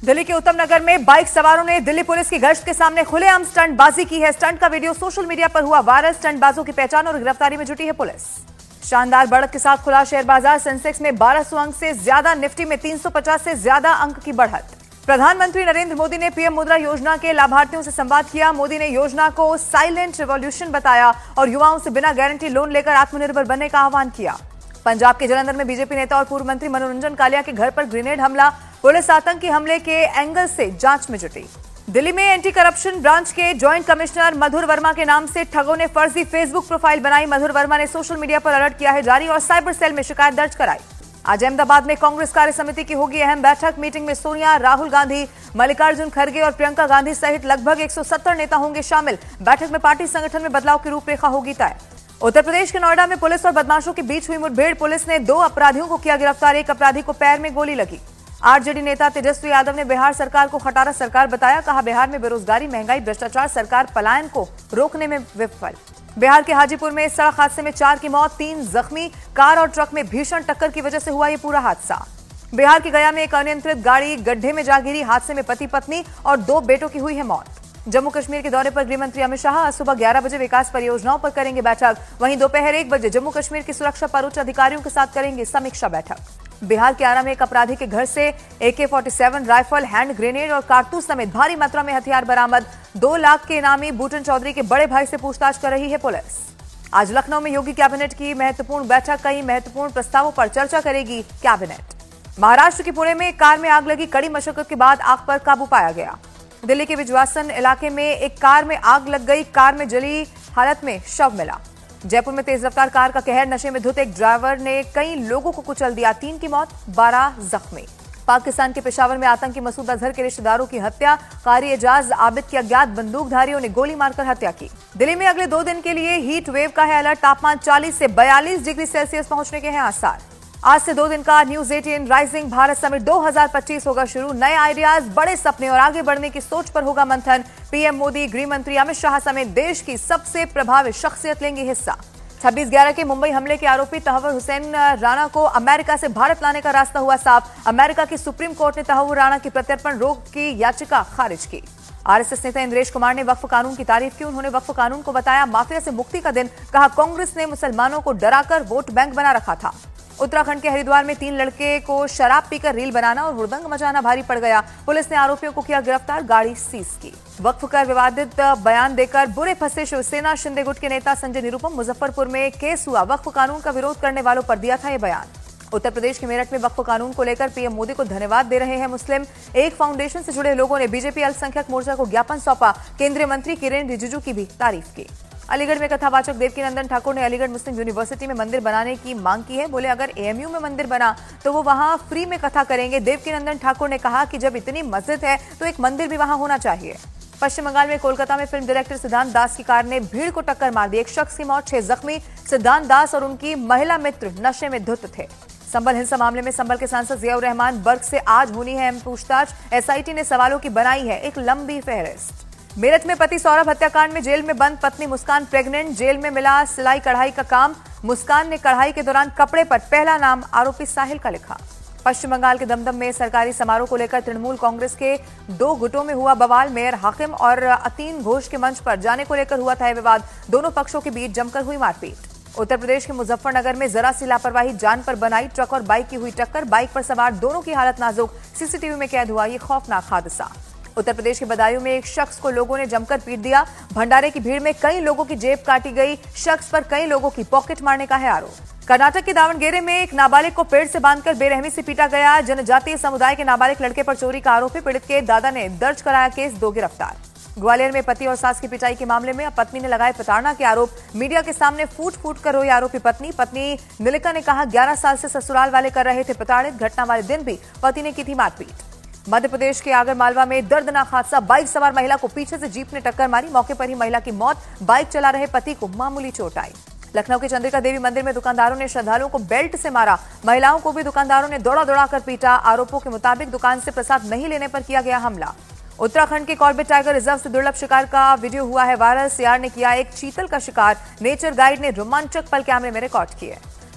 दिल्ली के उत्तम नगर में बाइक सवारों ने दिल्ली पुलिस की गश्त के सामने खुलेआम स्टंटबाजी की है। स्टंट का वीडियो सोशल मीडिया पर हुआ वायरल। स्टंटबाजों की पहचान और गिरफ्तारी में जुटी है पुलिस। शानदार बढ़त के साथ खुला शेयर बाजार। सेंसेक्स में 1200 अंक से ज्यादा, निफ्टी में 350 से ज्यादा अंक की बढ़त। प्रधानमंत्री नरेंद्र मोदी ने पीएम मुद्रा योजना के लाभार्थियों से संवाद किया। मोदी ने योजना को साइलेंट रिवॉल्यूशन बताया और युवाओं से बिना गारंटी लोन लेकर आत्मनिर्भर बनने का आह्वान किया। पंजाब के जालंधर में बीजेपी नेता और पूर्व मंत्री मनोरंजन कालिया के घर पर ग्रेनेड हमला। पुलिस आतंकी हमले के एंगल से जांच में जुटी। दिल्ली में एंटी करप्शन ब्रांच के जॉइंट कमिश्नर मधुर वर्मा के नाम से ठगों ने फर्जी फेसबुक प्रोफाइल बनाई। मधुर वर्मा ने सोशल मीडिया पर अलर्ट किया है जारी और साइबर सेल में शिकायत दर्ज कराई। आज अहमदाबाद में कांग्रेस कार्य समिति की होगी अहम बैठक। मीटिंग में सोनिया, राहुल गांधी, मल्लिकार्जुन खड़गे और प्रियंका गांधी सहित लगभग 170 नेता होंगे शामिल। बैठक में पार्टी संगठन में बदलाव की रूपरेखा होगी तय। उत्तर प्रदेश के नोएडा में पुलिस और बदमाशों के बीच हुई मुठभेड़। पुलिस ने 2 अपराधियों को किया गिरफ्तार। एक अपराधी को पैर में गोली लगी। आरजेडी नेता तेजस्वी यादव ने बिहार सरकार को खटारा सरकार बताया। कहा, बिहार में बेरोजगारी, महंगाई, भ्रष्टाचार, सरकार पलायन को रोकने में विफल। बिहार के हाजीपुर में सड़क हादसे में 4 की मौत, 3 जख्मी। कार और ट्रक में भीषण टक्कर की वजह से हुआ ये पूरा हादसा। बिहार के गया में एक अनियंत्रित गाड़ी गड्ढे में जा गिरी। हादसे में पति पत्नी और 2 बेटों की हुई है मौत। जम्मू कश्मीर के दौरे पर गृह मंत्री अमित शाह आज सुबह 11 बजे विकास परियोजनाओं पर करेंगे बैठक। वहीं दोपहर 1 बजे जम्मू कश्मीर की सुरक्षा पर उच्च अधिकारियों के साथ करेंगे समीक्षा बैठक। बिहार के आरा में एक अपराधी के घर से AK-47 राइफल, हैंड ग्रेनेड और कारतूस समेत भारी मात्रा में हथियार बरामद। 2 लाख के इनामी बूटन चौधरी के बड़े भाई से पूछताछ कर रही है पुलिस। आज लखनऊ में योगी कैबिनेट की महत्वपूर्ण बैठक। कई महत्वपूर्ण प्रस्तावों पर चर्चा करेगी कैबिनेट। महाराष्ट्र के पुणे में कार में आग लगी। कड़ी मशक्कत के बाद आग पर काबू पाया गया। दिल्ली के विजवासन इलाके में एक कार में आग लग गई। कार में जली हालत में शव मिला। जयपुर में तेज रफ्तार कार का कहर। नशे में धुत एक ड्राइवर ने कई लोगों को कुचल दिया। 3 की मौत, 12 जख्मी। पाकिस्तान के पेशावर में आतंकी मसूद अजहर के रिश्तेदारों की हत्या। कारी एजाज आबिद की अज्ञात बंदूकधारियों ने गोली मारकर हत्या की। दिल्ली में अगले 2 दिन के लिए हीट वेव का है अलर्ट। तापमान 40 से 42 डिग्री सेल्सियस पहुंचने के हैं आसार। आज से 2 दिन का न्यूज 18 राइजिंग भारत समिट 2025 होगा शुरू। नए आइडियाज, बड़े सपने और आगे बढ़ने की सोच पर होगा मंथन। पीएम मोदी, गृह मंत्री अमित शाह समेत देश की सबसे प्रभावित शख्सियत लेंगे हिस्सा। 26/11 के मुंबई हमले के आरोपी तहव्वुर हुसैन राणा को अमेरिका से भारत लाने का रास्ता हुआ साफ। अमेरिका की सुप्रीम कोर्ट ने तहव्वुर राणा की प्रत्यर्पण रोक की याचिका खारिज की। आरएसएस नेता इंद्रेश कुमार ने वक्फ कानून की तारीफ की। उन्होंने वक्फ कानून को बताया माफिया से मुक्ति का दिन। कहा, कांग्रेस ने मुसलमानों को डराकर वोट बैंक बना रखा था। उत्तराखंड के हरिद्वार में 3 लड़के को शराब पीकर रील बनाना और हुड़दंग मचाना भारी पड़ गया। पुलिस ने आरोपियों को किया गिरफ्तार, गाड़ी सीज की। वक्फ कर विवादित बयान देकर बुरे फंसे शिवसेना शिंदे गुट के नेता संजय निरुपम। मुजफ्फरपुर में केस हुआ। वक्फ कानून का विरोध करने वालों पर दिया था ये बयान। उत्तर प्रदेश के मेरठ में वक्फ कानून को लेकर पीएम मोदी को धन्यवाद दे रहे हैं मुस्लिम। एक फाउंडेशन से जुड़े लोगों ने बीजेपी अल्पसंख्यक मोर्चा को ज्ञापन सौंपा। केंद्रीय मंत्री किरेन रिजिजू की भी तारीफ की। अलीगढ़ में कथावाचक देवकीनंदन ठाकुर ने अलीगढ़ मुस्लिम यूनिवर्सिटी में मंदिर बनाने की मांग की है। बोले, अगर एएमयू में मंदिर बना तो वो वहां फ्री में कथा करेंगे। देवकीनंदन ठाकुर ने कहा कि जब इतनी मस्जिद है तो एक मंदिर भी वहां होना चाहिए। पश्चिम बंगाल में कोलकाता में फिल्म डायरेक्टर सिद्धांत दास की कार ने भीड़ को टक्कर मार दी। एक शख्स की मौत, 6 जख्मी। सिद्धांत दास और उनकी महिला मित्र नशे में धुत थे। संभल हिंसा मामले में संभल के सांसद जियाउर रहमान बर्ग से आज होनी है पूछताछ। एसआईटी ने सवालों की बनाई है एक लंबी फहरिस्त। मेरठ में पति सौरभ हत्याकांड में जेल में बंद पत्नी मुस्कान प्रेग्नेंट। जेल में मिला सिलाई कढ़ाई का काम। मुस्कान ने कढ़ाई के दौरान कपड़े पर पहला नाम आरोपी साहिल का लिखा। पश्चिम बंगाल के दमदम में सरकारी समारोह को लेकर तृणमूल कांग्रेस के 2 गुटों में हुआ बवाल। मेयर हाकिम और अतीन घोष के मंच पर जाने को लेकर हुआ था विवाद। दोनों पक्षों के बीच जमकर हुई मारपीट। उत्तर प्रदेश के मुजफ्फरनगर में जरा सी लापरवाही जान पर बनाई। ट्रक और बाइक की हुई टक्कर। बाइक पर सवार दोनों की हालत नाजुक। सीसीटीवी में कैद हुआ ये खौफनाक हादसा। उत्तर प्रदेश के बदायूं में एक शख्स को लोगों ने जमकर पीट दिया। भंडारे की भीड़ में कई लोगों की जेब काटी गई। शख्स पर कई लोगों की पॉकेट मारने का है आरोप। कर्नाटक के दावणगेरे में एक नाबालिग को पेड़ से बांधकर बेरहमी से पीटा गया। जनजातीय समुदाय के नाबालिग लड़के पर चोरी का आरोप है। पीड़ित के दादा ने दर्ज कराया केस, 2 गिरफ्तार। ग्वालियर में पति और सास की पिटाई के मामले में अब पत्नी ने लगाए प्रताड़ना के आरोप। मीडिया के सामने फूट फूट कर रोई आरोपी पत्नी। पत्नी निलिका ने कहा, 11 साल से ससुराल वाले कर रहे थे प्रताड़ित। घटना वाले दिन भी पति ने की थी मारपीट। मध्य प्रदेश के आगर मालवा में दर्दनाक हादसा। बाइक सवार महिला को पीछे से जीप ने टक्कर मारी। मौके पर ही महिला की मौत। बाइक चला रहे पति को मामूली चोट आई। लखनऊ के चंद्रिका देवी मंदिर में दुकानदारों ने श्रद्धालुओं को बेल्ट से मारा। महिलाओं को भी दुकानदारों ने दौड़ा दौड़ा कर पीटा। आरोपों के मुताबिक दुकान से प्रसाद नहीं लेने पर किया गया हमला। उत्तराखंड के कॉर्बेट टाइगर रिजर्व से दुर्लभ शिकार का वीडियो हुआ है वायरल। सीआर ने किया एक चीतल का शिकार। नेचर गाइड ने रोमांचक पल कैमरे में रिकॉर्ड किए।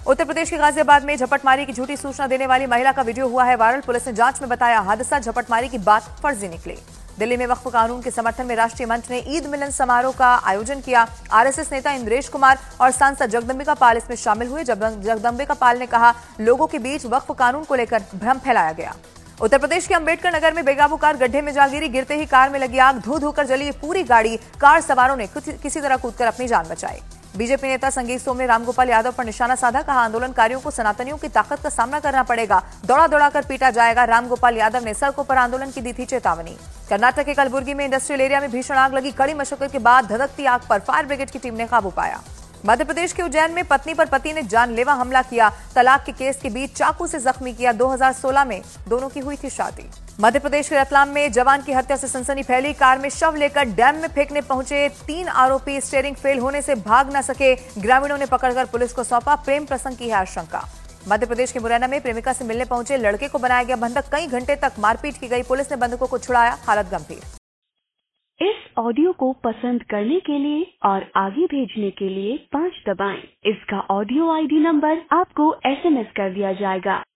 उत्तर प्रदेश के गाजियाबाद में झपटमारी की झूठी सूचना देने वाली महिला का वीडियो हुआ है वायरल। पुलिस ने जांच में बताया हादसा झपटमारी की बात फर्जी निकली। दिल्ली में वक्फ कानून के समर्थन में राष्ट्रीय मंच ने ईद मिलन समारोह का आयोजन किया। आरएसएस नेता इंद्रेश कुमार और सांसद जगदंबिका पाल इसमें शामिल हुए। जगदंबिका पाल ने कहा, लोगों के बीच वक्फ कानून को लेकर भ्रम फैलाया गया। उत्तर प्रदेश के अंबेडकर नगर में बेकाबू कार गड्ढे में जा गिरी। गिरते ही कार में लगी आग, धू धू कर जली पूरी गाड़ी। कार सवारों ने किसी तरह कूदकर अपनी जान बचाई। बीजेपी नेता संगीत सोम ने रामगोपाल यादव पर निशाना साधा। कहा, आंदोलनकारियों को सनातनियों की ताकत का सामना करना पड़ेगा, दौड़ा दौड़ा कर पीटा जाएगा। रामगोपाल यादव ने सड़कों पर आंदोलन की दी थी चेतावनी। कर्नाटक के कलबुर्गी में इंडस्ट्रियल एरिया में भीषण आग लगी। कड़ी मशक्कत के बाद धधकती आग पर फायर ब्रिगेड की टीम ने काबू पाया। मध्य प्रदेश के उज्जैन में पत्नी पर पति ने जानलेवा हमला किया। तलाक के केस के बीच चाकू से जख्मी किया। 2016 में दोनों की हुई थी शादी। मध्य प्रदेश के रतलाम में जवान की हत्या से सनसनी फैली। कार में शव लेकर डैम में फेंकने पहुंचे 3 आरोपी स्टीयरिंग फेल होने से भाग न सके। ग्रामीणों ने पकड़कर पुलिस को सौंपा। प्रेम प्रसंग की है आशंका। मध्य प्रदेश के मुरैना में प्रेमिका से मिलने पहुंचे लड़के को बनाया गया बंधक। कई घंटे तक मारपीट की गई। पुलिस ने बंधकों को छुड़ाया, हालत गंभीर। इस ऑडियो को पसंद करने के लिए और आगे भेजने के लिए 5 दबाएं। इसका ऑडियो ID नंबर आपको SMS कर दिया जाएगा।